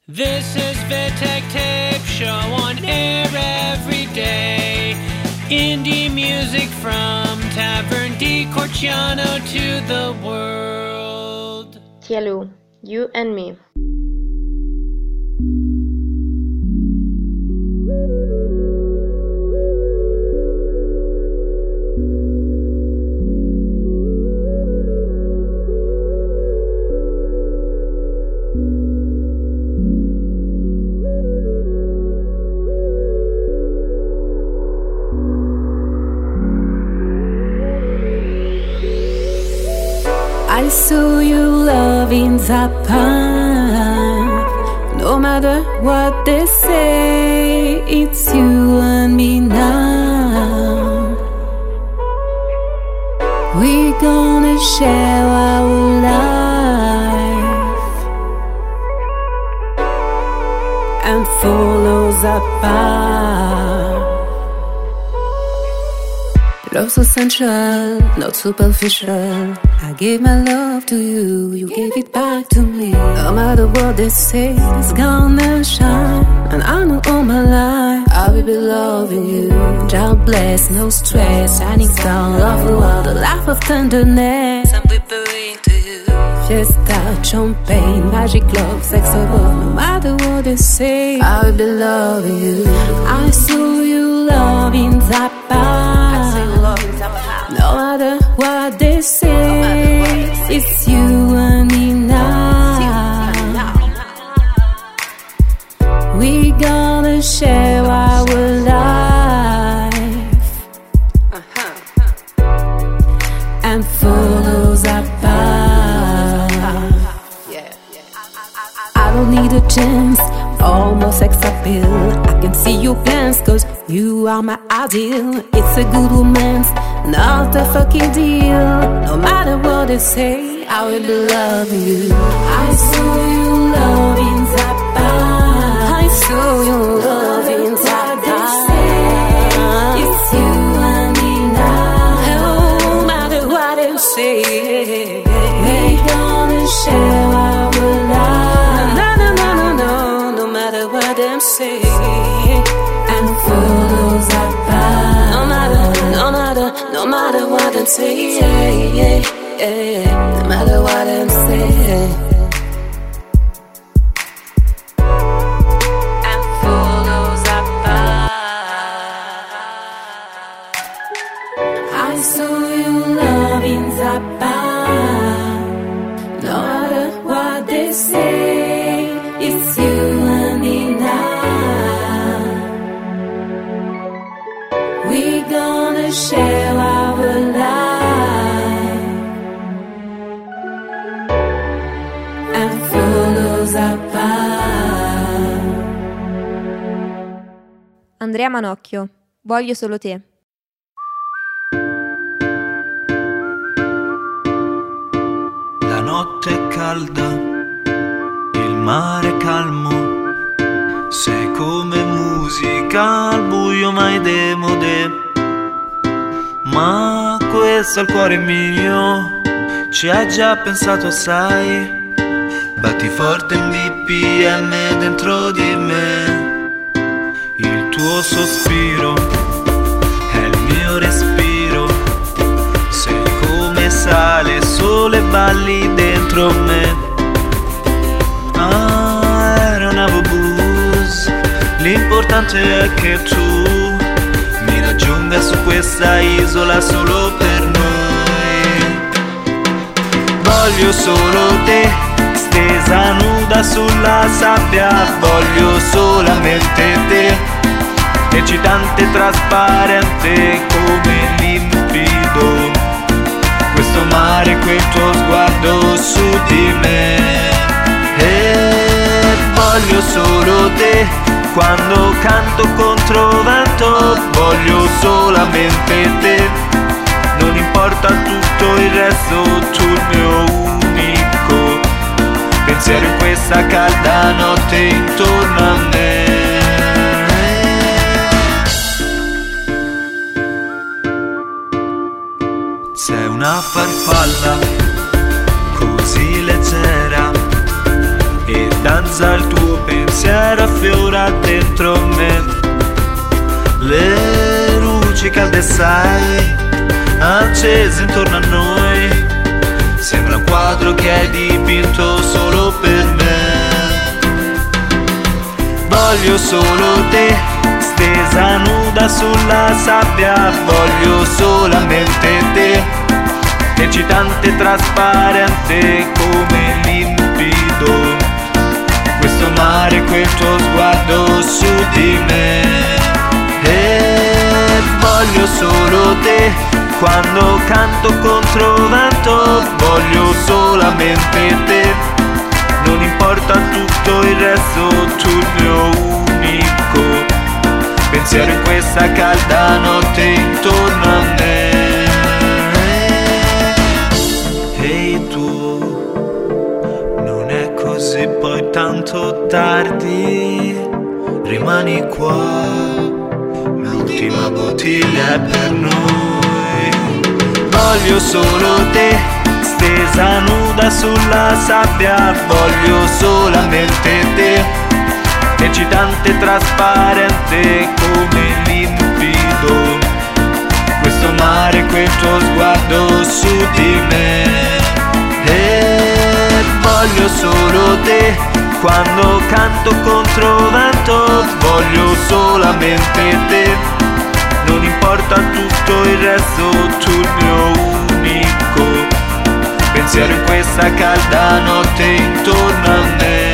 This is Vitek Tape Show on air every day. Indie music from Tavern di Corciano to the world. Hello, you and me. I saw you loving Japan. No matter what they say, it's you and me now. We're gonna share our life and follow the path. Love so sensual, not superficial. I gave my love to you, you gave it back to me. No matter what they say, it's gonna shine. And I know all my life I will be loving you. God bless, no stress, shining star of the world, a life of tenderness I'm whispering to you. Fiesta, champagne, magic love, sex above. No matter what they say, I will be loving you. I saw you loving that part. No matter what they say, it's you and me now. We gonna share our life and follow the path. I don't need a chance, almost sex appeal. I can see your plans, cause you are my ideal. It's a good romance, not a fucking deal. No matter what they say, I will be loving you. I saw you loving Japan. I saw you loving Japan. It's you and me now. No matter what they say, we're gonna share our life. No, no, no, no, no, no matter what they say, and follow that path. No matter what them say, no matter what them say, and follow that path. I saw you loving Japan. No matter what they say, it's you and me now. We gonna share our life and follow the path. Andrea Manocchio, Voglio solo te. La notte è calda, il mare è calmo. Sei come musica al buio mai demode. Ma questo è il cuore mio, ci hai già pensato assai. Batti forte in BPM dentro di me. Il tuo sospiro è il mio respiro. Sei come sale, sole, balli dentro me. Aeronavo blues, l'importante è che tu mi raggiunga su questa isola solo per noi. Voglio solo te, stesa nuda sulla sabbia. Voglio solamente te, eccitante, trasparente come limpido. Questo mare, quel tuo sguardo su di me. E voglio solo te, quando canto contro vento. Voglio solamente te, non importa tutto il resto. Tu il mio unico pensiero in questa calda notte intorno a me. Sei una farfalla così leggera e danza il tuo pensiero pensiero affiora dentro me. Le luci calde sai, accese intorno a noi, sembra un quadro che hai dipinto solo per me. Voglio solo te, stesa nuda sulla sabbia, voglio solamente te, eccitante e trasparente come limpido questo mare, quel tuo sguardo su di me. E voglio solo te, quando canto contro vento, voglio solamente te, non importa tutto il resto, tu il mio unico pensiero in questa calda notte intorno a me. Ehi tu, non è così poi tanto tardi, rimani qua, l'ultima bottiglia è per noi. Voglio solo te, stesa nuda sulla sabbia, voglio solamente te, eccitante e trasparente come limpido questo mare, quel tuo sguardo su di me. E voglio solo te, quando canto contro vento, voglio solamente te, non importa tutto il resto, tu il mio unico pensiero in questa calda notte intorno a me.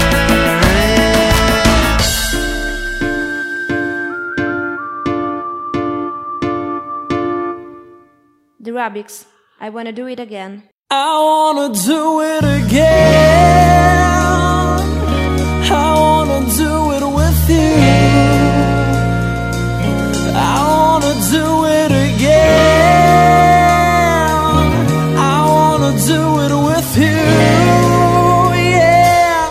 The Rubiks, I wanna do it again. I wanna do it again. I wanna do it with you. I wanna do it again. I wanna do it with you. Yeah.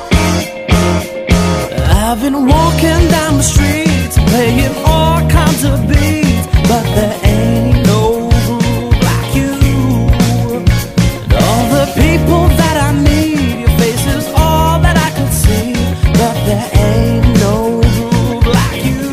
I've been walking down the street, playing all kinds of beats, but there ain't no groove like you. And all the people that I meet, your face is all that I could see, but there ain't no groove like you.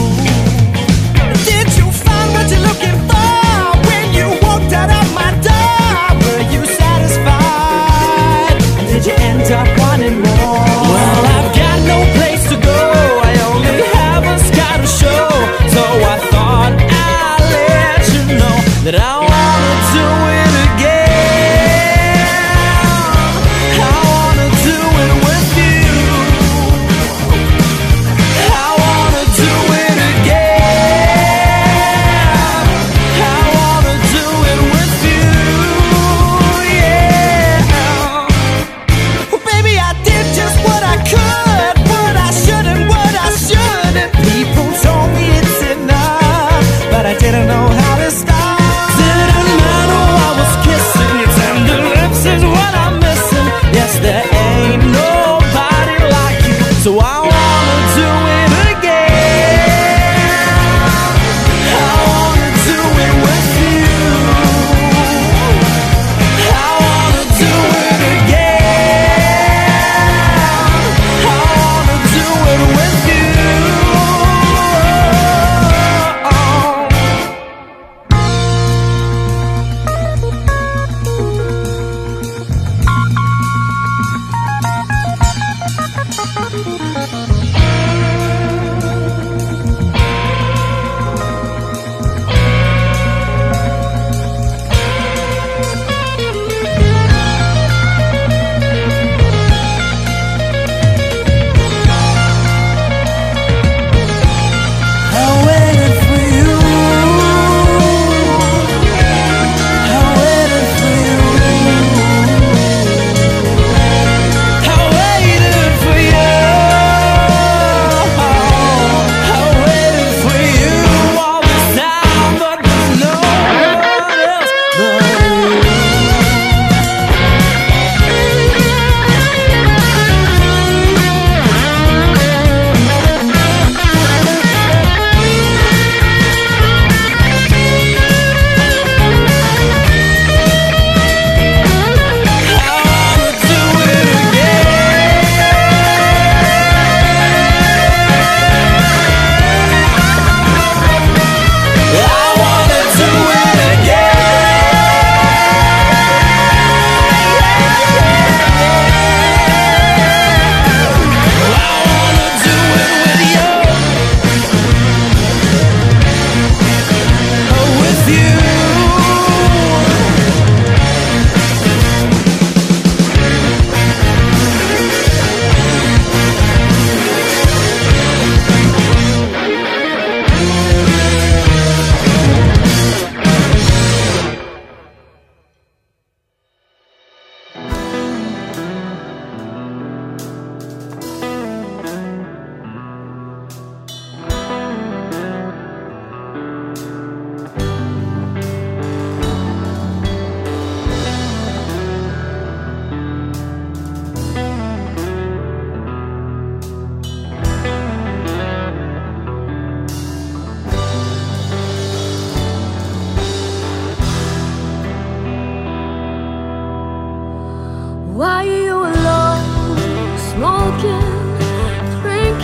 Did you find what you're looking for when you walked out of my door? Were you satisfied? Did you end up wanting more? Well, I've got no place to go, I only have a sky to show, so I thought I'd let you know that I wanna do it again. I wanna do it with you. I wanna do it again. I wanna do it with you. Yeah. Well, baby, I did just what I could, what I should and what I shouldn't. People told me it's enough, but I didn't know how to stop. Didn't matter who I was kissing, your tender lips is what I'm missing. Yes, there ain't nobody like you, so I wanna do it again. I wanna do it with you. I wanna do it again. I wanna do it with you. I waited for you. I waited for you. I waited for you.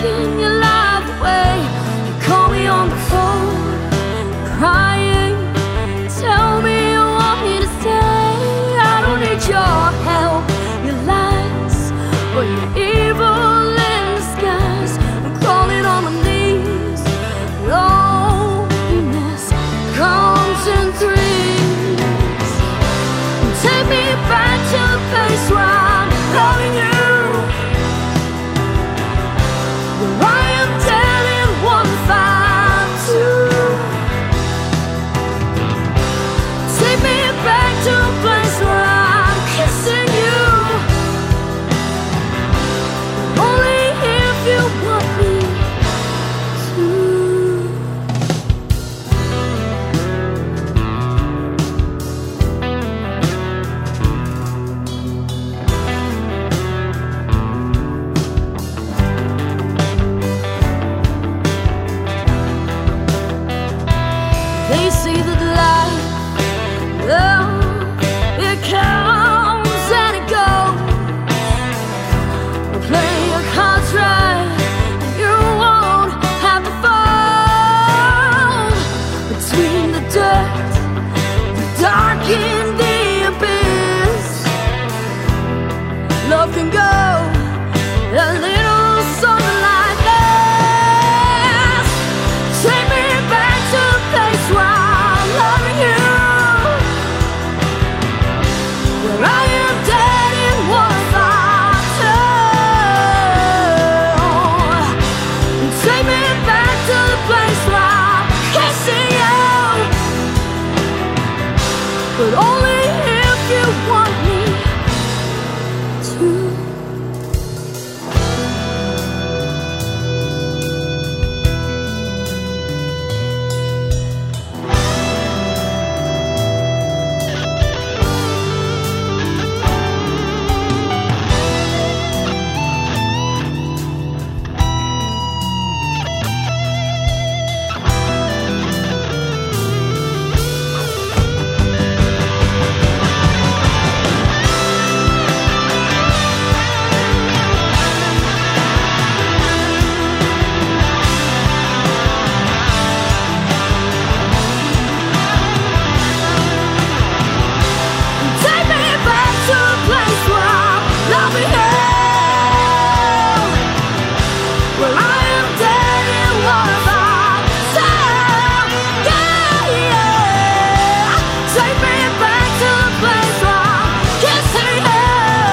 taking your life away. You call me on the phone, crying, tell me you want me to stay. I don't need your help, your lies, or your evil in disguise. I'm crawling on my knees, loneliness comes in threes. Take me back to the place where I'm loving you. I am dead in 152. Take me back to a place where I'm kissing you. Only if you want me to. They say that life, it comes and it goes. Play your cards right, and you won't have to fall. Between the dirt, the dark and the abyss, love can go a little something like this. Take me back to the place where I'm loving you, where I am dead in 152. Take me back to the place where I'm kissing you, but only if you want me to. Take me back to a place where I'm loving you, where I am dead in 152. Yeah. Take me back to the place where I'm kissing you,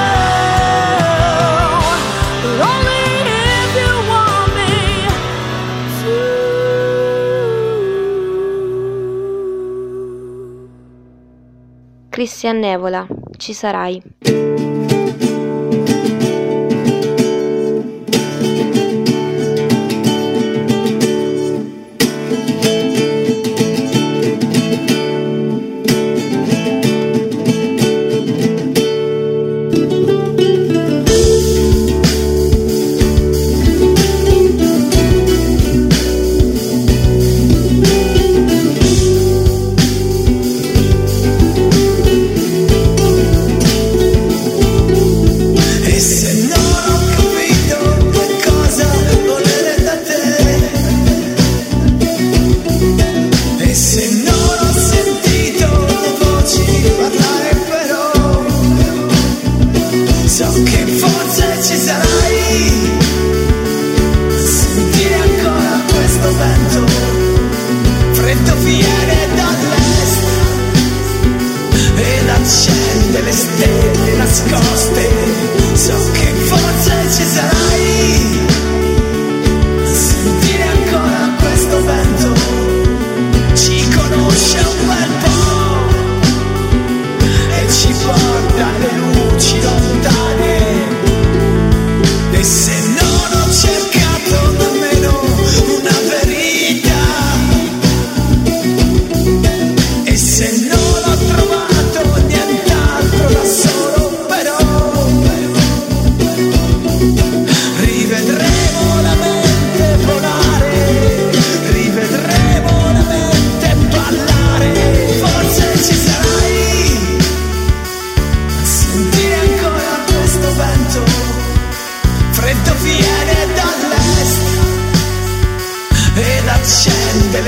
but only if you want me to. Christian Nevola, ci sarai.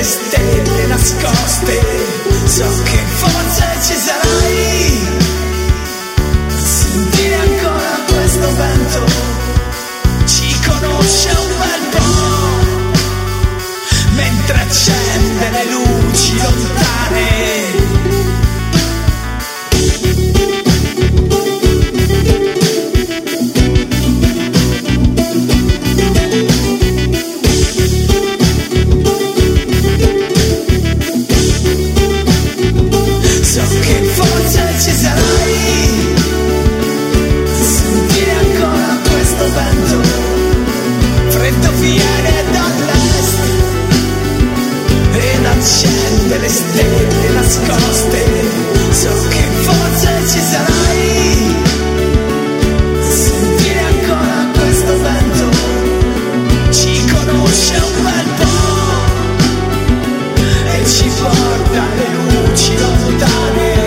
le stelle nascoste. So che forse ci sarai. Sentire ancora questo vento ci conosce un bel po', mentre accende le luci lontane. So che forse ci sarai. Sentire ancora questo vento freddo viene dall'est ed accende le stelle nascoste. So che forse ci sarai. Sentire ancora questo vento ci conosce un bel po' e ci porta le luci lontane.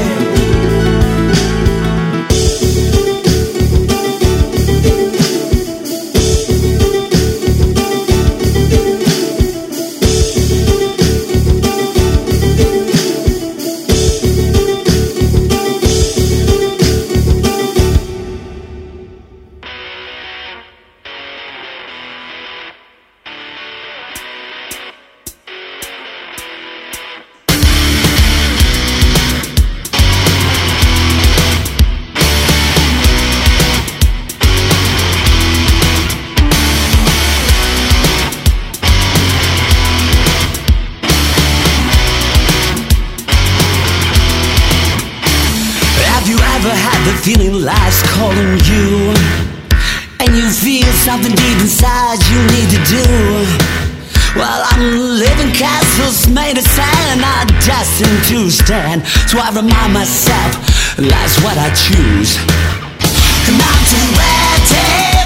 Feeling life's calling you, and you feel something deep inside you need to do. Well, I'm living castles made of sand, not destined to stand. So I remind myself, life's what I choose. And I'm too ready.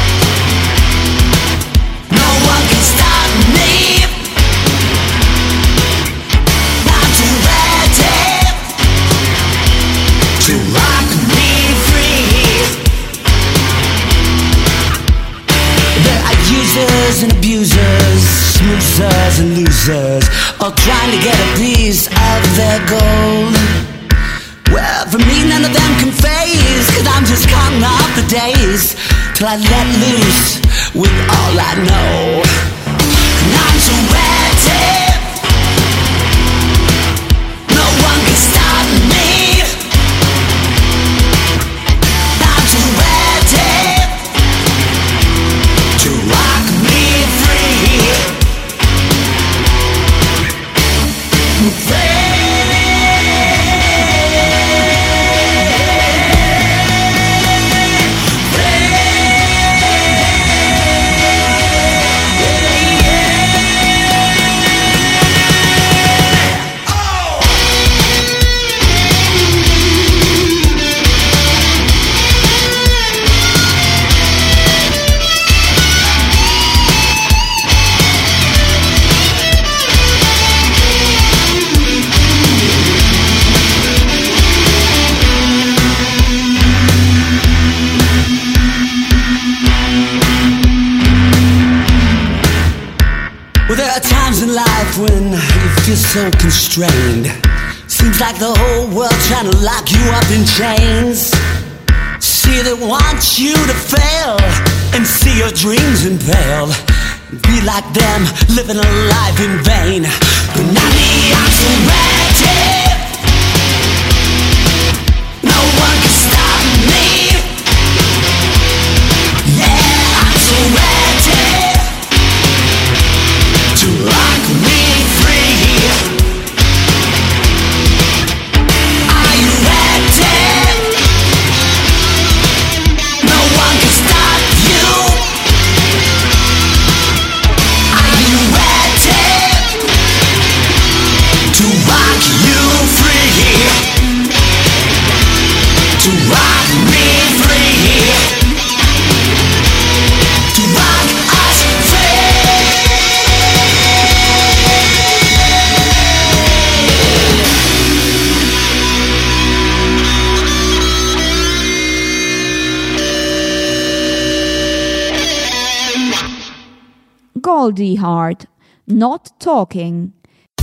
No one can stop me. I'm too ready to rock me. Users and abusers, smoozers and losers, all trying to get a piece of their gold. Well, for me none of them can faze, 'cause I'm just counting up the days till I let loose with all I know. And I'm so ready. No one can stop me. I'm too ready to rock me free. When you feel so constrained, seems like the whole world trying to lock you up in chains. See they want you to fail and see your dreams impaled. Be like them, living a life in vain. But not me, I'm so ready. No one can stop me. Yeah, I'm so ready to rock me free. Are you ready? No one can stop you. Are you ready to rock you free? To rock me free. To rock us free. Goldie Hawn, Not Talking.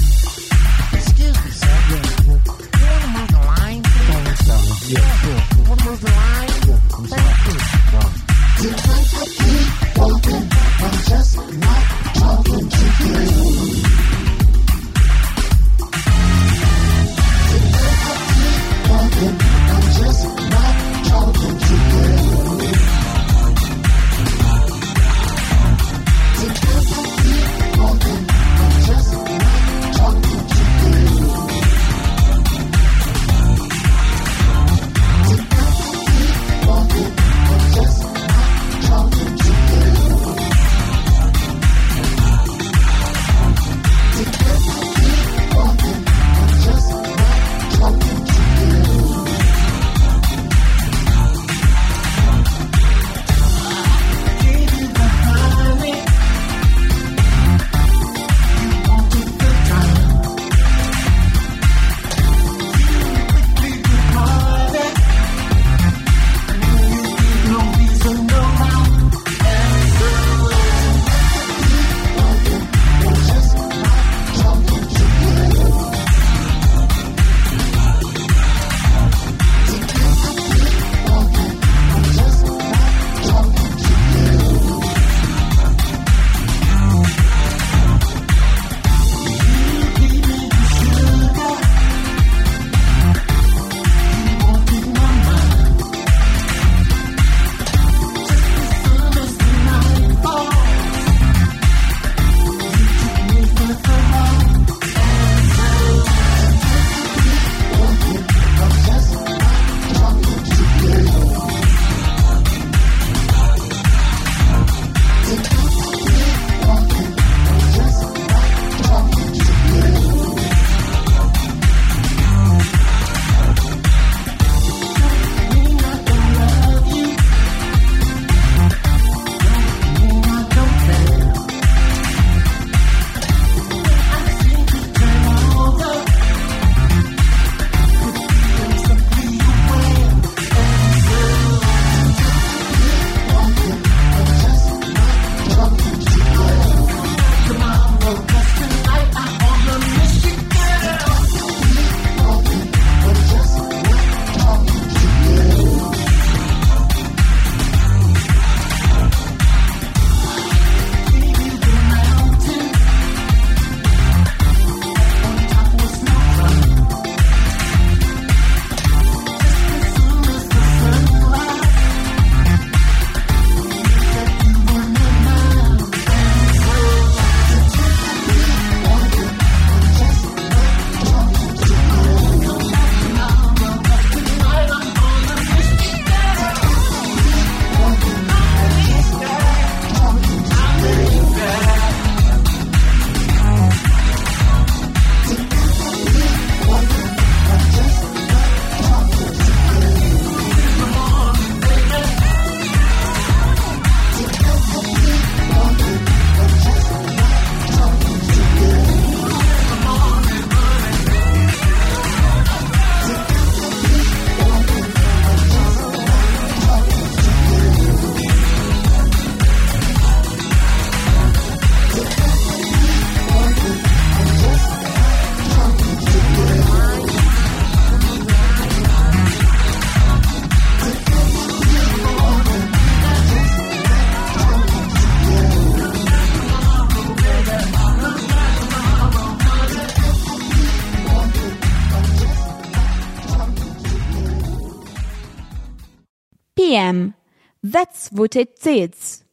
PM. That's what it is.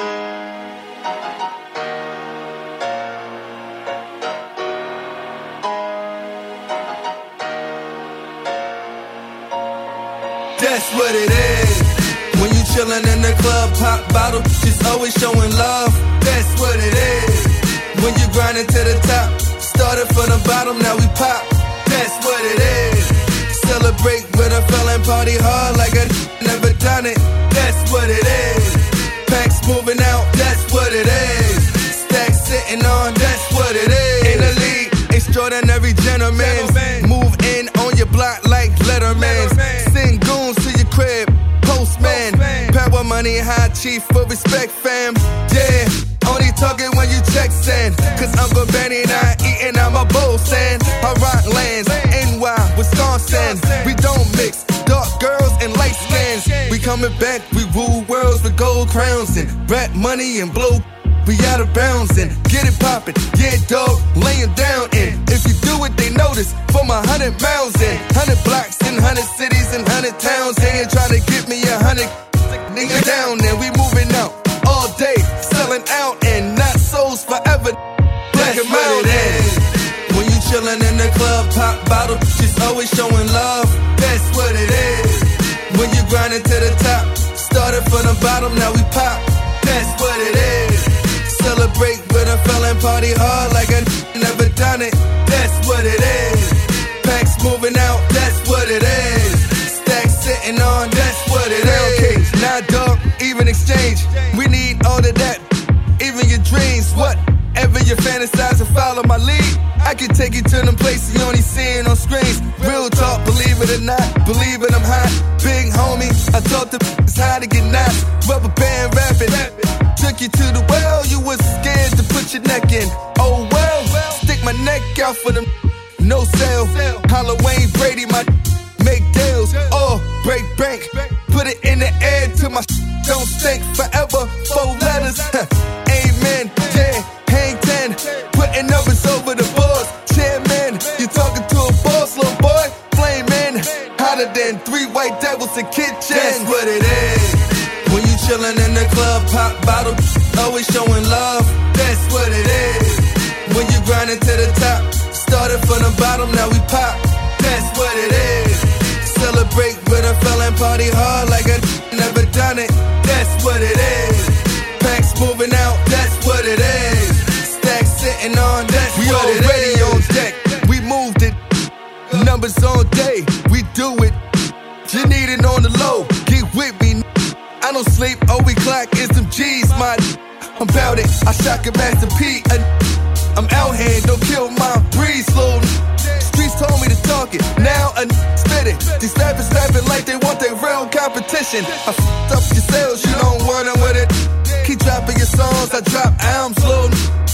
That's what it is. When you chillin' in the club, pop bottle, she's always showing love. That's what it is. When you grindin' to the top, started from the bottom, now we pop. That's what it is. Celebrate with a felon, party hard like I never done it. That's what it is. Packs moving out, that's what it is. Stacks sitting on, that's what it is. In the league, extraordinary gentlemen. Move in on your block like Letterman. Send goons to your crib, postman. Power money, high chief for respect, fam. Yeah, only talking when you check send. Cause Uncle Benny not eating out my bowl sand. I rock lands, NY, Wisconsin. We don't mix, dark coming back. We rule worlds with gold crowns and rap money and blow. We out of bounds and get it poppin', yeah dog, laying down. And if you do it, they notice. For my 100 miles and 100 blocks and 100 cities and 100 towns, they ain't trying to get me 100 nigga down. And we moving out all day, selling out and not souls forever. That's what it is. When you chillin' in the club, pop bottle, just always showing love. That's what it is. When you grindin' to the top, started from the bottom, now we pop. That's what it is. Celebrate with a felon, party hard like I never done it. That's what it is. Packs moving out, that's what it is. Stacks sitting on, that's what it is. Nah, dog, even exchange. We need all of that, even your dreams. Whatever you fantasize and follow my lead, I can take you to them places you only seeing on screens. Real talk, believe it or not, believe it, I'm hot. Big homie, I taught them it's how to get knots. Rubber band rapping. Took you to the well, you was scared to put your neck in. Oh well, stick my neck out for them. No sale, Halloween Brady, my make deals. Oh, break bank, put it in the air till my don't stink forever. 4 letters, amen, yeah, hang 10. Putting numbers over the boards, chairman. You talking to a boss, little boy, flaming. Hotter than 3 white devils in kitchen. That's what it is. When you chillin' in the club, pop bottle, always showing love. That's what it is. When you grindin' to the top, started from the bottom, now we pop. That's what it is. Celebrate with a felon, party hard like I never done it. That's what it is. Packs moving out, that's what it is. Stacks sitting on, that's we what it is. We already on deck, we moved it. Numbers on day, we do it. You need it on the low, get with me. I don't sleep, all we clock is some G's, my I'm bout it, I shock a Master P. I'm out here, don't kill my breeze, little. Streets told me to talk it, now I spit it. These rappers rapping like they want their real competition. I f***ed up your sales, you don't want them with it. Keep dropping your songs, I drop albums, little.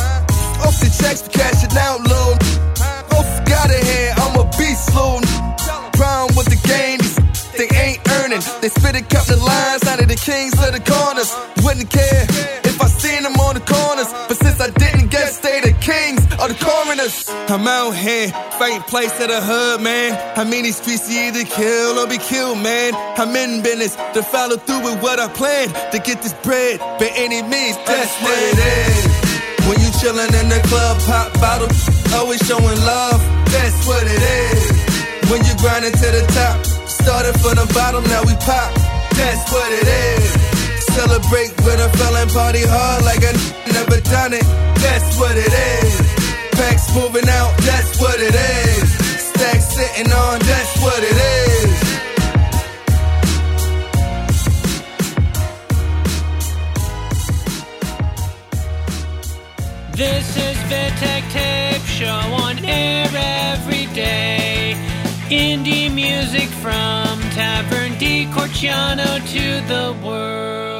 Off the checks for cashing out, little. Off got it here, I'm a beast, little. Problem with the game, they ain't earning. They spit a couple of lines out of the kings of the corners. Wouldn't care if I seen them on the corners, but since I didn't guess, they the kings of the coroners. I'm out here, fighting place of the hood, man. I mean these streets, you either kill or be killed, man. I'm in business to follow through with what I planned, to get this bread by any means. That's what it is. When you chillin' in the club, pop bottle, always showing love. That's what it is. When you grindin' to the top, started from the bottom, now we pop. That's what it is. Celebrate with a felon, party hard like I never done it. That's what it is. Packs moving out, that's what it is. Stacks sitting on, that's what it is. This is Vitek Tape Show on air every day. Indie music from Tavern di Corciano to the world.